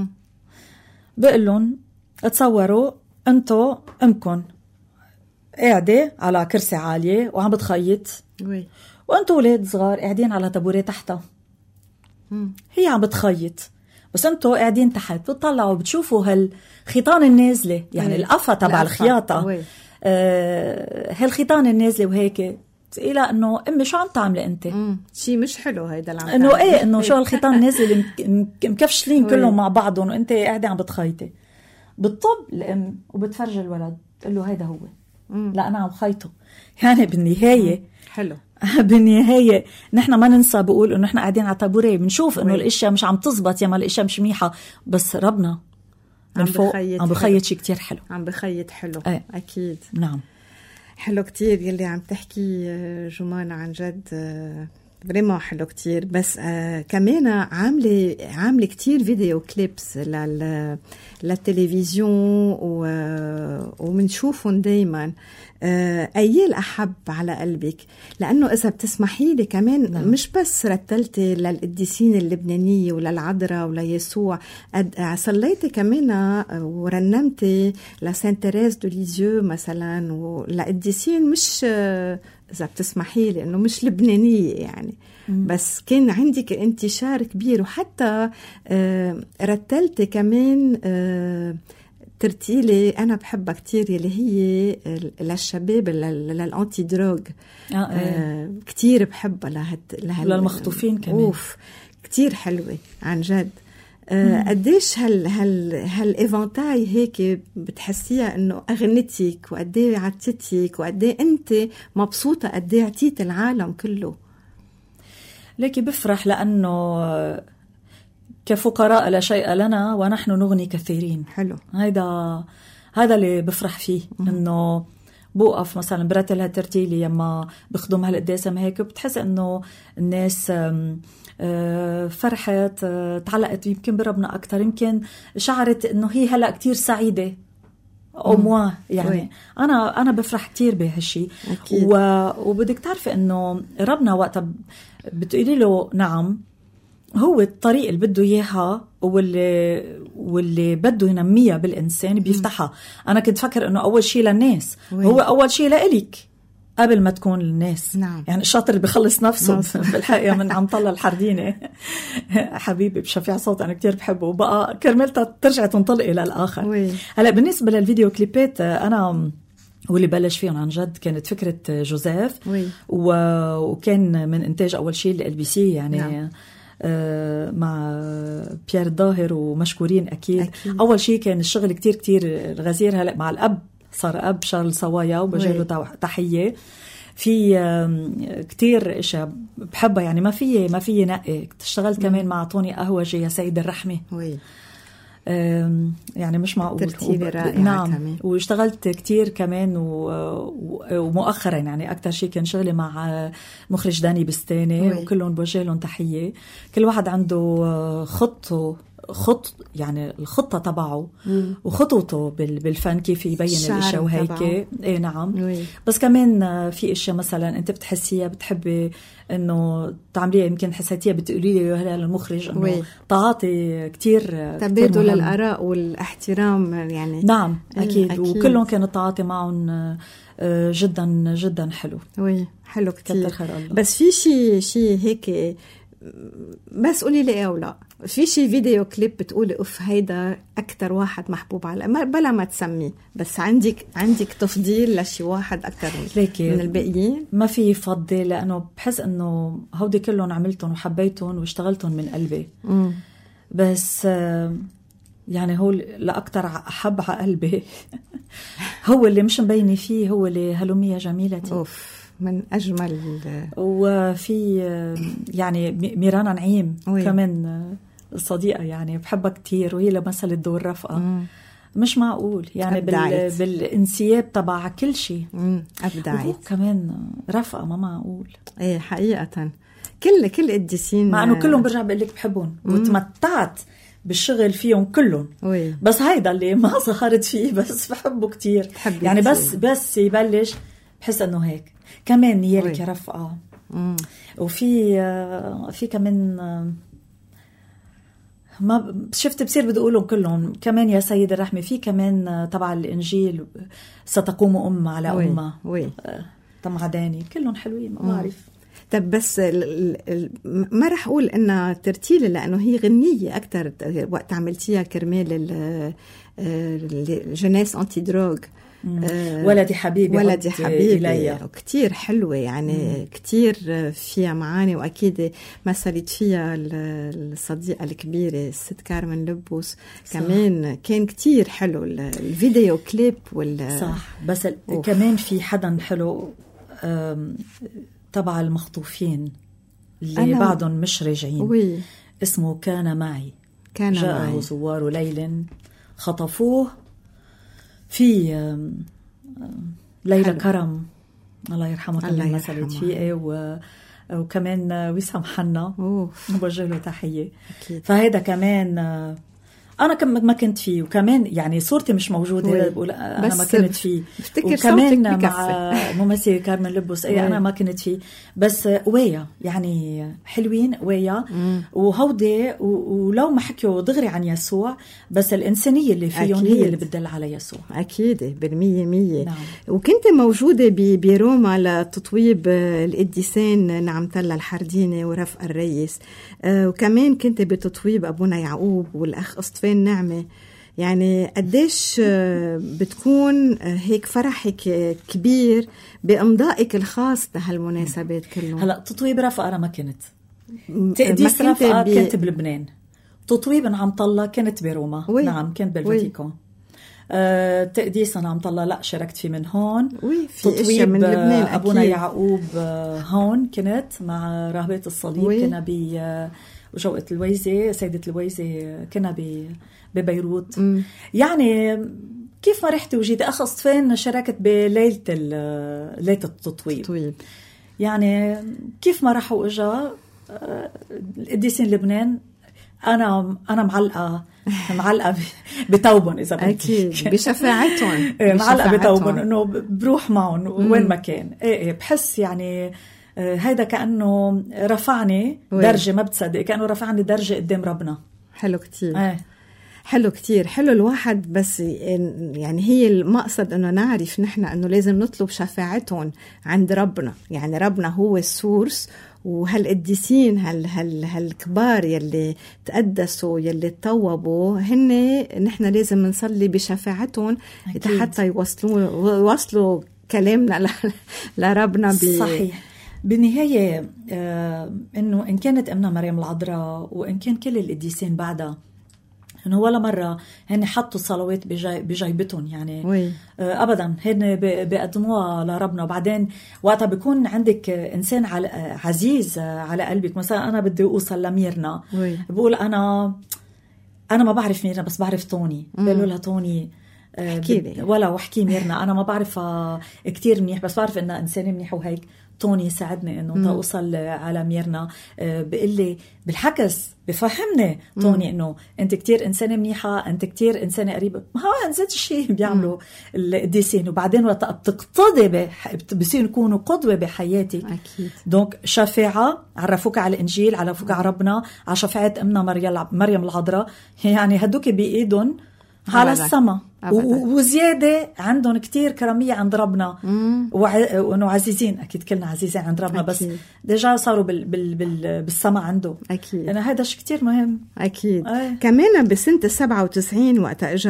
بقول لهم تصوروا انتو امكن قاعده على كرسي عاليه وعم بتخيط، وي وانتو ولاد صغار قاعدين على طابوره تحتها، هي عم بتخيط بس انتو قاعدين تحت بتطلعوا بتشوفوا هالخيطان النازله، يعني القفا تبع الخياطه، آه هالخيطان النازله وهيك إلى انه امي شو عم تعملي انت؟ شيء مش حلو هيدا اللي عم انه ايه انه شو هالخيطان نازل مكفشلين كلهم مع بعضهم وانت قاعده عم بتخيطي. بتطب الام وبتفرج الولد تقول له هيدا هو، مم. لا انا عم خيطه. يعني بالنهايه مم. حلو بالنهايه نحن ما ننسى بقول انه نحن قاعدين على طابوره بنشوف انه الاشياء مش عم تزبط يا ما الاشياء مش منيحه، بس ربنا من فوق عم بخيط شيء كتير حلو، عم بخيط حلو. ايه. اكيد نعم حلو كتير يلي عم تحكي جمانة، عن جد بريمو حلو كتير. بس آه كمان عاملة عاملة كتير فيديو كليبس لل للتلفزيون ومنشوفهم دايما. آه أي الأحب على قلبك؟ لأنه إذا بتسمحي لي كمان نعم. مش بس رتلتي للقديسين اللبنانية وللعذراء وليسوع، صليتي كمان ورنمتي لسان تيريز دو ليزيو مثلا ولقديسين مش آه إذا بتسمحي لي إنه مش لبنانية يعني، مم. بس كان عندك انتشار كبير. وحتى آه رتلتي كمان آه ترتيلي أنا بحبها كتير اللي هي للشباب للأنتي دروغ، آه آه كتير بحبها لهت لهال للمخطوفين كمان. أوف كتير حلوة عن جد. آه قديش هال هال هالايفانتاي هيك بتحسيها انه اغنتك وقديه عطيتك وقديه انت مبسوطه قديه عطيت العالم كله؟ ليكي بفرح لانه كفقراء لا شيء لنا ونحن نغني كثيرين. حلو. هيدا هذا اللي بفرح فيه، انه بوقف مثلا برتل هالترتيلي يما بخدم هالقداسه هيك بتحس انه الناس فرحت، تعلقت يمكن بربنا أكتر، يمكن شعرت إنه هي هلأ كتير سعيدة أو موا يعني وي. أنا أنا بفرح كتير بهالشي. و... وبدك تعرفي إنه ربنا وقت بتقولي له نعم هو الطريق اللي بده إياها واللي واللي بده ينميها بالإنسان بيفتحها. أنا كنت فكر إنه أول شي للناس وي. هو أول شي لإلك قبل ما تكون للناس. نعم. يعني الشاطر اللي بيخلص نفسه بالحقيقة من عم طلع الحردينة حبيبي بشفيع صوت أنا كتير بحبه، وبقى كرملتها ترجع تنطلقي للآخر. هلأ بالنسبة للفيديو كليبات أنا واللي بلش فيهم عن جد كانت فكرة جوزيف و... وكان من إنتاج أول شيء ال بي سي يعني نعم. آه مع بيير ظاهر ومشكورين أكيد. أكيد. أول شيء كان الشغل كتير كتير الغزير. هلأ مع الأب صار أب شارل صوايا وبجيله تحية في كتير إشياء بحبها يعني ما في ما في نقي. اشتغلت كمان مع طوني قهوجي يا سيد الرحمة وي. يعني مش معقول ترتيبة رائعة. نعم كمان. واشتغلت كتير كمان و... ومؤخرا يعني أكتر شيء كان شغلي مع مخرج داني بستاني وي. وكلهم بوجه لهم تحية. كل واحد عنده خطه خط يعني الخطة تبعه مم. وخطوته بالفن كيف يبين الاشياء وهيك. ايه نعم وي. بس كمان في اشياء مثلا انت بتحسيها بتحبي انه تعمليها يمكن حسيتيها بتقولي لي هلا للمخرج انه تعاطي كتير تبادل الاراء والاحترام يعني. نعم اكيد, أكيد. وكلهم كان التعاطي معهم جدا جدا حلو. وي حلو كتير. بس في شيء شيء هيك بس قولي لي او لا في شي فيديو كليب بتقولي اف هيدا اكتر واحد محبوب على بلا ما تسمي، بس عندك عندك تفضيل لشي واحد اكتر من الباقيين؟ ما في فضل لانه بحس انه هودي كلهم عملتهم وحبيتهم واشتغلتهم من قلبي. مم. بس يعني هو لاكتر احب على قلبي هو اللي مش مبيني فيه، هو اللي هلومية جميلتي. اوف من أجمل. وفي يعني ميرانا نعيم وي. كمان الصديقة يعني بحبها كتير وهي لمثلت دور رفقة. مش معقول يعني بال... بالانسياب تبع كل شيء. أبدعت. وهو كمان رفقة ما معقول. ايه حقيقة كل كل قديسين، مع انه كلهم برجع بقول لك بحبهم وتمتعت بالشغل فيهم كلهم. وي. بس هيدا اللي ما ظهرت فيه، بس بحبه كتير يعني كتير. بس بس يبلش بحس انه هيك كمان نيالك يا رفقة. مم. وفي في كمان ما شفت بصير بدي اقولهم كلهم كمان يا سيد الرحمة. في كمان تبع الانجيل ستقوم ام على امه تمعداني، كلهم حلوين ما بعرف. طب بس ال ال ما رح اقول انها ترتيله لانه هي غنيه اكثر وقت عملتيها كرمال الجناس انتي دروغ. آه ولدي حبيبي ولدي حبيبي كتير حلوة يعني. مم. كتير فيها معاني، وأكيد مثلت فيها الصديقة الكبيرة الست كارمن لبوس. صح. كمان كان كتير حلو الفيديو كليب وال صح. بس أوف. كمان في حدا حلو تبع المخطوفين اللي بعدهم مش راجعين. وي. اسمه كان معي. كان جاءه معي زوار ليل خطفوه في ليلى حلو. كرم الله يرحمه كمان مثلت فيه، و... وكمان وسام حنا بوجه له تحية. فهذا كمان أنا كم ما كنت فيه، وكمان يعني صورتي مش موجودة بقول أنا ما كنت فيه. وكمان مع ممثل كارمن لبوس أي أنا ما كنت فيه، بس قوية يعني حلوين قوية وهودي، ولو ما حكيوا دغري عن يسوع بس الإنسانية اللي فيهم هي اللي بتدل على يسوع. أكيد بالمية مية. نعم. وكنت موجودة بروما لتطويب القديسين نعمتلا الحرديني ورفق الرئيس، وكمان كنت بتطويب أبونا يعقوب والأخ أسطفين نعمة. يعني قديش بتكون هيك فرحك كبير بإمضائك الخاص لهالمناسبات كلهم. هلأ تطويب رفقة أنا ما كنت تقديس رفقة بي... كنت بلبنان. تطويب نعمتلا كنت بروما. وي. نعم كنت بالفاتيكان. أه تقديس نعمتلا لا شاركت فيه من هون. تطويب من لبنان أبونا أكيد. يعقوب هون كنت مع راهبات الصليب. وي. كنا ب وجوقة الويزة سيدة الويزة كنا ببيروت. م. يعني كيف ما رحت وجيتي أخ أسطفين شاركت بليلة ليلة التطويب. طويب. يعني كيف ما راحوا وإجا القديسين لبنان أنا أنا معلقة معلقة بتوبن إذا أكيد بشفاعتهم معلقة بتوبن إنه بروح معهم وين ما كان. إيه إيه بحس يعني هيدا كأنه رفعني درجة ما بتصدق، كأنه رفعني درجة قدام ربنا. حلو كتير. آه. حلو كتير حلو الواحد. بس يعني هي المقصد انه نعرف نحن انه لازم نطلب شفاعتهم عند ربنا. يعني ربنا هو السورس، وهالقديسين هال هال هالكبار يلي تقدسوا يلي تطوبوا هن نحن لازم نصلي بشفاعتهم حتى يوصلوا يوصلوا كلامنا لربنا. صحيح. بالنهاية آه إنه إن كانت أمنا مريم العذراء وإن كان كل القديسين بعدها إنه ولا مرة هن حطوا الصلوات بجاي بجيبتهم يعني. آه أبدا هن بيقدموها لربنا. وبعدين وقتها بيكون عندك إنسان على عزيز على قلبك. مثلا أنا بدي أوصل لميرنا وي. بقول أنا أنا ما بعرف ميرنا بس بعرف توني. بقولوا لها توني احكي ولا وحكي ميرنا أنا ما بعرفها كتير منيح بس بعرف إنها إنسانة منيح وهيك. توني ساعدني إنه توصل على ميرنا. بقول لي بالحكس بفهمني توني إنه أنت كتير إنسانة منيحة، أنت كتير إنسانة قريبة. ما هو نزلت الشيء بيعملوا القديسين. وبعدين وقت بتقتضي بصير يكونوا قدوة بحياتك. أكيد. دونك شفاعة عرفوك على الإنجيل، عرفوك على ربنا، على شفاعة أمنا مريم العذراء. يعني هدوك بإيدهم على السما وزيادة عندهم كتير كرامية عند ربنا وإنه عزيزين. أكيد كلنا عزيزين عند ربنا. أكيد. بس ديجا صاروا بال بال بال بالسما عنده. أكيد. أنا هذا شيء كتير مهم. أكيد. أي. كمان بسنة السبعة وتسعين وقت إجا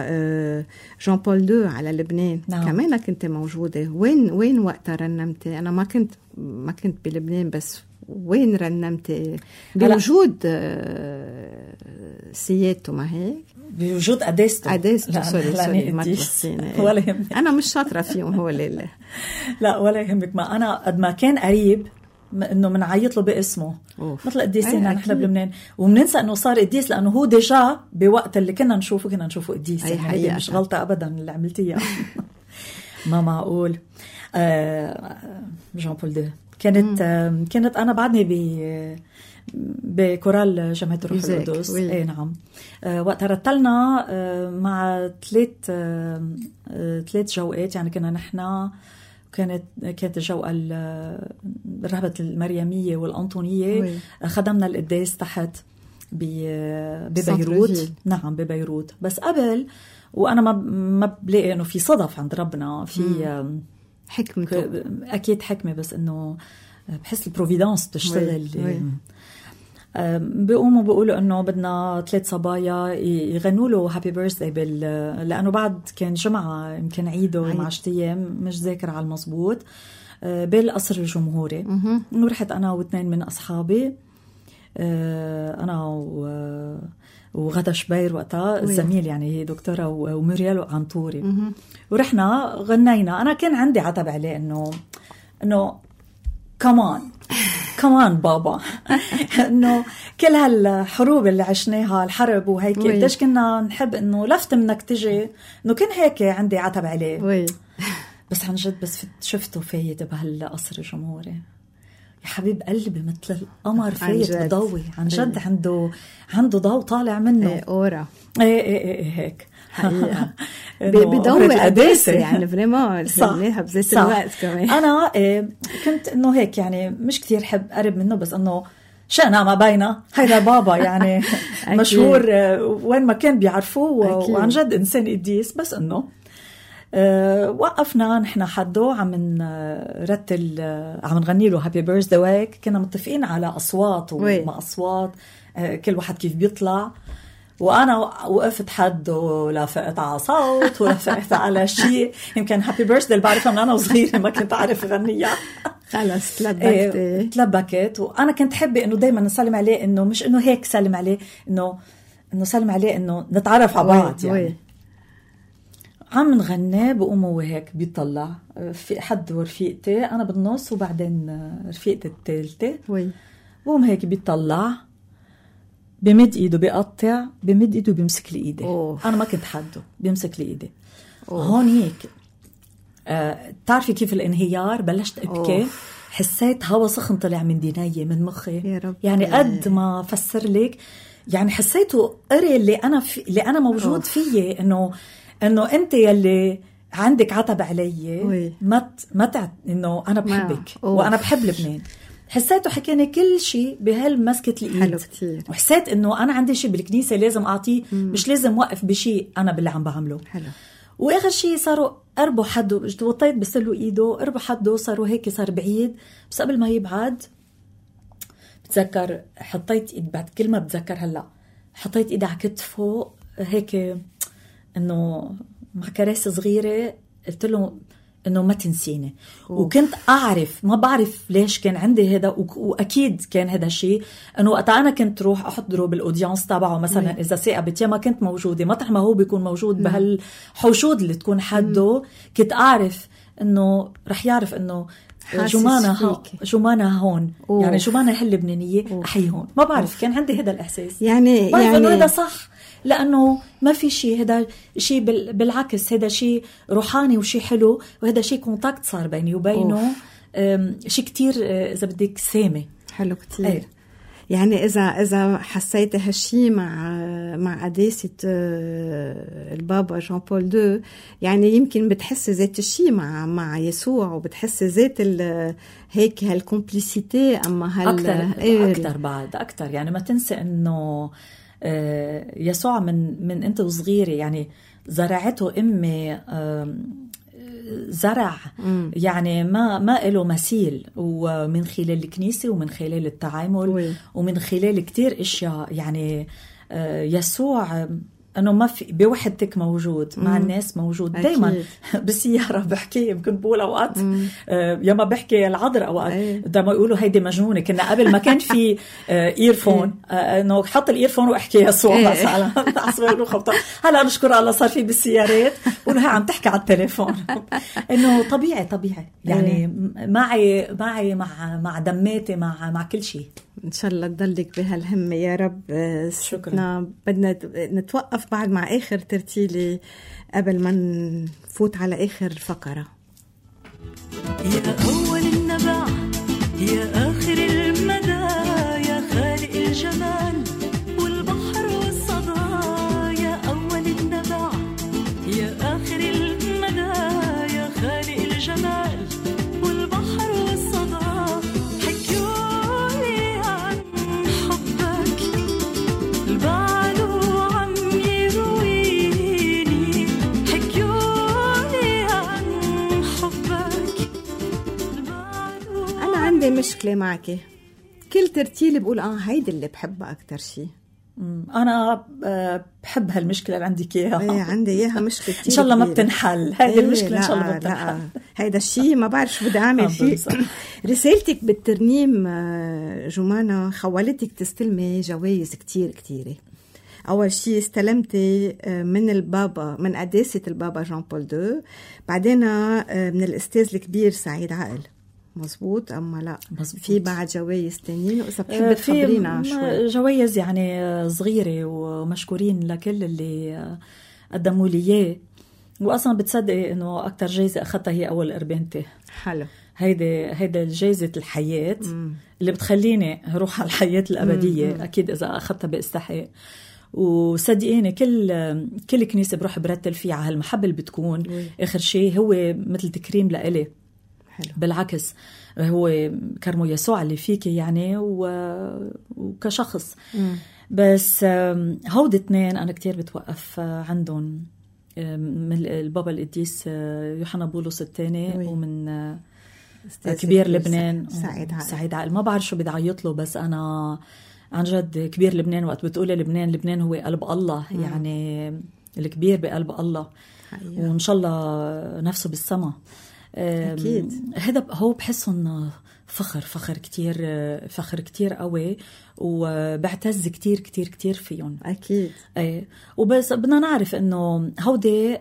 جان بول دو على لبنان. نعم. كمان كنت موجودة. وين وين وقتها رنمتي؟ أنا ما كنت ما كنت بلبنان بس وين رنمتي؟ بوجود سيادته ما هيك؟ بوجود قداسته. قداسته سوري سوري ما تبصيني. ولا يهمك. أنا مش شاطرة فيهم هو ليلة. لا ولا يهمك. ما أنا قد ما كان قريب انه منعيط له باسمه أوف. مثل قديسنا نحن بلبنان، ومننسى انه صار قديس لانه هو ديجا بوقت اللي كنا نشوفه كنا نشوفه قديس. يعني مش غلطه ابدا اللي عملتيها. ما معقول. آه جان بول دو كانت آه كانت انا بعدني ب بكورال جمعية الروح القدس. اي نعم. آه وقت رتلنا آه مع ثلاث آه ثلاث جوقات، يعني كنا نحن كانت كانت الجوقة الرهبة المريمية والأنطونية، خدمنا القداس تحت ببيروت. نعم ببيروت. بس قبل وأنا ما ما بلاقي إنه في صدف عند ربنا، في حكمة أكيد حكمة، بس إنه بحس البروفيدانس بتشتغل. بيقوموا بيقولوا انه بدنا ثلاث صبايا يغنوا له هابي بيرثداي بال لانه بعد كان جمعه يمكن عيده مع ايام مش ذاكر على المضبوط بالقصر الجمهوري. ورحت انا واثنين من اصحابي، انا وغدا شبير وقتها الزميل يعني هي دكتوره وموريال عنطوري، ورحنا غنينا. انا كان عندي عتب عليه انه انه كمان كمان بابا انه كل هالحروب اللي عشناها الحرب وهيك قديش كنا نحب انه لفت منك تجي، انه كان هيك عندي عتب عليه. وي. بس عن جد بس شفته فايت بهالقصر الجمهوري يا حبيب قلبي مثل القمر فايت بضوي عن جد. عنده عنده ضوء طالع منه. ايه اورا. ايه ايه ايه هيك بضوي قداسة يعني فريمان ليها بذات الوقت كمان. أنا إيه كنت إنه هيك يعني مش كتير حب قرب منه، بس إنه شأنا ما بينا هيدا بابا يعني مشهور وين ما كان بيعرفوه، وعن جد إنسان قديس. بس إنه أه وقفنا نحن حده عم نرتل عم نغني له هابي بيرثداي. كنا متفقين على أصوات وما أصوات، أه كل واحد كيف بيطلع، وأنا وقفت حده لا فقت على صوت ولا فقت على شيء. يمكن هابي بيرثداي اللي بعرفها من أنا وصغيرة ما كنت أعرف غنيها. خلص تلبكت. إيه تلبكت. وأنا كنت حابة إنه دايما نسلم عليه، إنه مش إنه هيك سلم عليه، إنه إنه سلم عليه إنه نتعرف على بعض. يعني وي. عم نغني بقوم هو هيك بيطلع في حد ورفيقتي، أنا بالنص وبعدين رفيقتي الثالثة. بقوم هيك بيطلع بمد ايده بيقطع، بمد ايده بيمسك لي ايدي. أوه. انا ما كنت حده بيمسك لي ايدي. هون هيك آه، تعرفي كيف الانهيار، بلشت ابكي. حسيت هوا سخن طلع من ديني من مخي. يعني قد ما فسر لك، يعني حسيته قري اللي انا في اللي انا موجود أوه. فيه، انه انه انت يلي عندك عتب علي، ما ما تعت انه انا بحبك وانا بحب لبنان. حسيته حكيني كل شيء بهالمسكة الإيد. وحسيت إنه أنا عندي شيء بالكنيسة لازم أعطيه، مش لازم وقف بشيء أنا باللي عم بعمله. حلو. وآخر شيء صاروا قربوا حده، وطيت بسلوا إيده، قربوا حده، صاروا هيك صار بعيد. بس قبل ما يبعد بتذكر حطيت إيد، بعد كل ما بتذكر هلأ حطيت إيدي على كتفه هيك، إنه مع كراسة صغيرة قلت له إنه ما تنسيني. أوه. وكنت أعرف، ما بعرف ليش كان عندي هذا، وأكيد كان هذا الشيء إنه وقت أنا كنت روح أحضره بالأودينس تبعه مثلا. مم. إذا ثاقبت يا ما كنت موجودة مطرح ما هو بيكون موجود. مم. بهالحشود اللي تكون حده. مم. كنت أعرف إنه رح يعرف إنه جمانة ها جمانة هون. أوه. يعني جمانة هاللبنانية أحي هون. ما بعرف. أوه. كان عندي هذا الإحساس، يعني يعني إنه هذا صح، لأنه ما في شيء، هذا شيء بالعكس، هذا شيء روحاني وشيء حلو، وهذا شيء كونتاكت صار بيني وبينه. شيء كتير إذا بدك سامي حلو كتير. أي. يعني إذا إذا حسيت هالشي مع مع قداسة البابا جان بول دو، يعني يمكن بتحس ذات الشي مع مع يسوع، وبتحس ذات هيك هالكومبليسيتي. أما هال أكتر إيه أكتر بعد أكتر. يعني ما تنسى إنه يسوع من من أنت وصغيرة، يعني زرعته أمي زرع. مم. يعني ما ما له مثيل، ومن خلال الكنيسة ومن خلال التعامل. وي. ومن خلال كتير اشياء. يعني يسوع انه ما في بوحدتك موجود مع الناس موجود دائما. بالسياره بحكي يمكن بقول اوقات آه ياما بحكي العذر اوقات دائما يقولوا هيدي مجنونه. كنا قبل ما كان في آه ايرفون آه انه حط الايرفون واحكي يسوع بس على هلا نشكر الله صار في بالسيارات بقولوا هي عم تحكي على التليفون. انه طبيعي طبيعي يعني معي معي مع مع دماتي مع مع كل شيء. إن شاء الله تضلك بهالهمة يا رب. شكرا. بدنا نتوقف بعد مع آخر ترتيلي قبل ما نفوت على آخر فقرة. يا أول النبع يا آخر المدى يا خالق الجمال والبحر والصدى. يا أول النبع يا آخر المدى يا خالق الجمال والبحر والصدى. عندي مشكلة معك، كل ترتيل بقول آه هيدي اللي بحبها أكتر شيء. أنا بحب هالمشكلة اللي عندك إياها. إيه عندي إياها مشكلة كتير إن شاء الله ما بتنحل هيدي إيه المشكلة. إن شاء الله ما بتنحل. هيدا الشيء ما بعرف شو بدي أعمل فيه. رسالتك بالترنيم جمانة خولتك تستلمي جوائز كتير كتيرة. أول شيء استلمتي من البابا من قداسة البابا جان بول دو، بعدين من الأستاذ الكبير سعيد عقل. مزبوط أما لا مزبوط. في بعد جوائز تانيين وإذا بتحب تخبرينا شوي. جوائز يعني صغيرة ومشكورين لكل اللي قدموا لي إياه. وأصلا بتصدقي إنه أكتر جايزة أخذتها هي أول أربنتي. حلو. هيدا هيدا جايزة الحياة مم. اللي بتخليني أروح على الحياة الأبدية. مم. أكيد إذا أخذتها باستحقاق. وصدقيني كل كل كنيسة بروح برتل فيها على هالمحبة اللي بتكون مم. آخر شيء هو مثل تكريم لإلي. حلو. بالعكس هو كرمو يسوع اللي فيك يعني وكشخص. مم. بس هود اثنين أنا كتير بتوقف عندهم، من البابا القديس يوحنا بولس الثاني ومن كبير لبنان سعيد عقل. سعيد عقل ما بعرف شو بدي عيط له، بس أنا عن جد كبير لبنان. وقت بتقولي لبنان لبنان هو قلب الله. مم. يعني الكبير بقلب الله حقيقة. وإن شاء الله نفسه بالسما أكيد. هذا هو بحسهم فخر فخر كتير فخر كتير قوي وبعتز كتير كتير كتير فيهم أكيد. أي وبس بدنا نعرف إنه هودي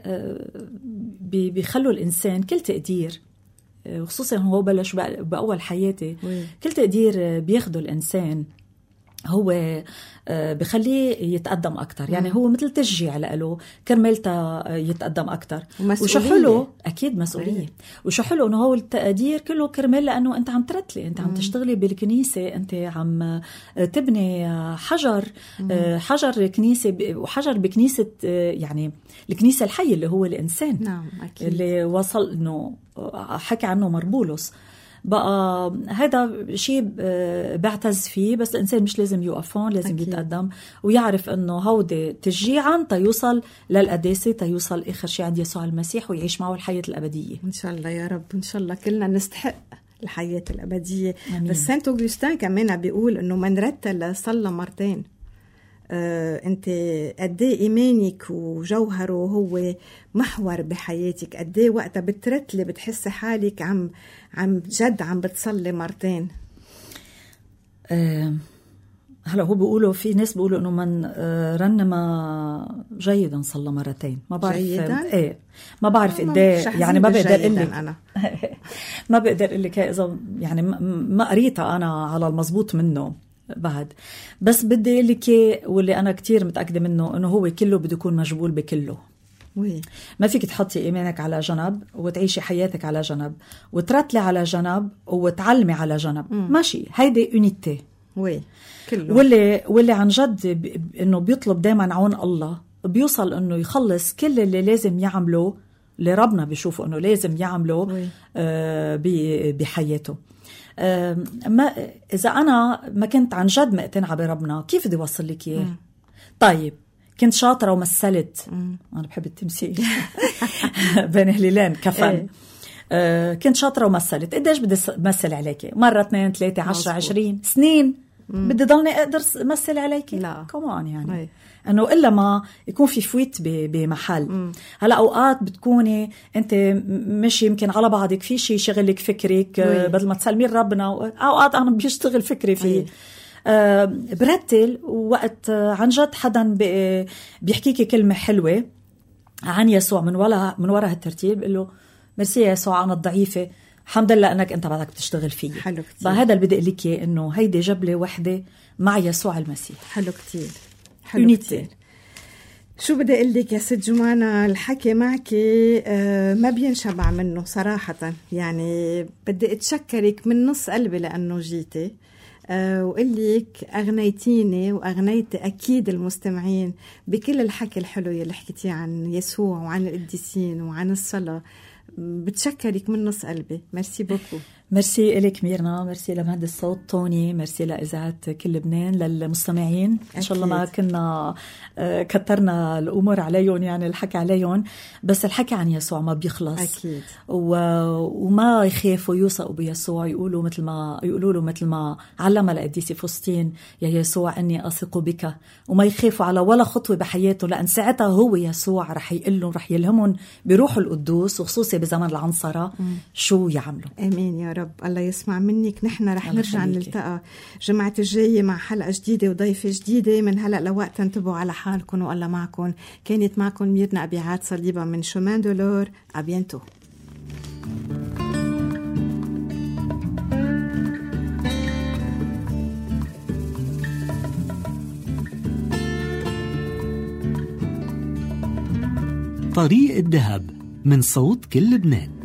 بيخلوا الإنسان كل تقدير، خصوصا هو بلش بأول حياتي وي. كل تقدير بياخده الإنسان هو بخليه يتقدم أكتر. يعني هو مثل تشجيع له كرمالته يتقدم أكتر. وشو حلو أكيد مسؤولية. وشو حلو إنه هو التقدير كله كرمال لأنه أنت عم ترتلي، أنت عم تشتغلي بالكنيسة، أنت عم تبني حجر مم. حجر كنيسة وحجر بكنيسة يعني الكنيسة الحية اللي هو الإنسان. نعم أكيد. اللي وصل إنه حكى عنه مربولوس. بقى هذا شيء بعتز فيه، بس الإنسان مش لازم يوقفون، لازم أكيد. يتقدم ويعرف أنه هودي تشجيعا تيوصل للقداسة، تيوصل آخر شيء عند يسوع المسيح ويعيش معه الحياة الأبدية. إن شاء الله يا رب. إن شاء الله كلنا نستحق الحياة الأبدية. أمين. بس سانت أوغسطين كمان بيقول أنه من رتل صلى مرتين. آه، أنت قديه إيمانك وجوهره هو محور بحياتك، قديه وقتها بترتلي بتحس حالك عم عم جد عم بتصلي مرتين. أه هلا هو بيقولوا في ناس بيقولوا إنه من آه رنم جيدا صلى مرتين. ما بعرف جيدا؟ إيه ما بعرف قد إيه يعني ما بقدر أقول لك أنا ما بقدر أقول لك إذا يعني ما قريتها أنا على المضبوط منه بعد، بس بدي أقول لك واللي أنا كتير متأكدة منه إنه هو كله بده يكون مجبول بكله. وي. ما فيك تحطي إيمانك على جنب وتعيشي حياتك على جنب وترتلي على جنب وتعلمي على جنب. مم. ماشي هيدي يونيتي. وي. كله. واللي واللي عن جد ب... إنه بيطلب دائما عون الله بيوصل إنه يخلص كل اللي لازم يعمله اللي ربنا بيشوفه إنه لازم يعمله آه ب... بحياته. ما إذا أنا ما كنت عن جد مقتنعة بربنا كيف بدي أوصل لك إياه؟ طيب كنت شاطرة ومثلت. مم. أنا بحب التمثيل بين هليلين كفن. ايه. آه كنت شاطرة ومثلت. قديش بدي أمثل عليكي؟ مرة اثنين ثلاثة عشرة عشرين سنين. بدي ضلني أقدر مثل عليك؟ لا كمان يعني أي. انه الا ما يكون في فويت بمحل. هلا اوقات بتكوني انت مش يمكن على بعضك في شيء شغلك فكرك وي. بدل ما تسلمين ربنا اوقات انا بيشتغل فكري فيه. أه برتل وقت عن جد حدا بيحكيكي كلمه حلوه عن يسوع من ولا من وراء هالترتيب بقول له ميرسي يا يسوع انا الضعيفه الحمد لله انك انت بعدك بتشتغل فيه. حلو كتير. فهذا اللي بدي اقول لك انه هيدي جبله وحده مع يسوع المسيح. حلو كتير حلو كتير. شو بدي اقول لك يا ست جمانة، الحكي معك آه ما بينشبع منه صراحة، يعني بدي اتشكرك من نص قلبي لأنه جيتي آه وقل لك أغنيتيني وأغنيتي أكيد المستمعين بكل الحكي الحلو اللي حكيتيه عن يسوع وعن القديسين وعن الصلاة. بتشكرك من نص قلبي. ميرسي بوكو. ميرسي إليك ميرنا، ميرسي لمهندس الصوت توني، ميرسي لإذاعة كل لبنان، للمستمعين أكيد. إن شاء الله ما كنا كترنا الأمور عليهم يعني الحكي عليهم، بس الحكي عن يسوع ما بيخلص أكيد. و... وما يخافوا يوثقوا بيسوع، يقولوا مثل ما يقولوا له مثل ما علم القديسة فسطين يا يسوع إني أثق بك، وما يخافوا على ولا خطوة بحياته، لأن ساعتها هو يسوع رح يقول لهم رح يلهمهم بروح القدوس، وخصوصي بزمن العنصرة شو يعملوا. آمين يا رب. الله يسمع منك. نحن رح نرجع نلتقى جمعة الجاية مع حلقة جديدة وضيفة جديدة. من هلأ لوقت انتبهوا على حالكم والله معكم. كانت معكم ميرنا أبيعات صليبة من شومان دولور. أبينتو. طريق الذهب من صوت كل لبنان.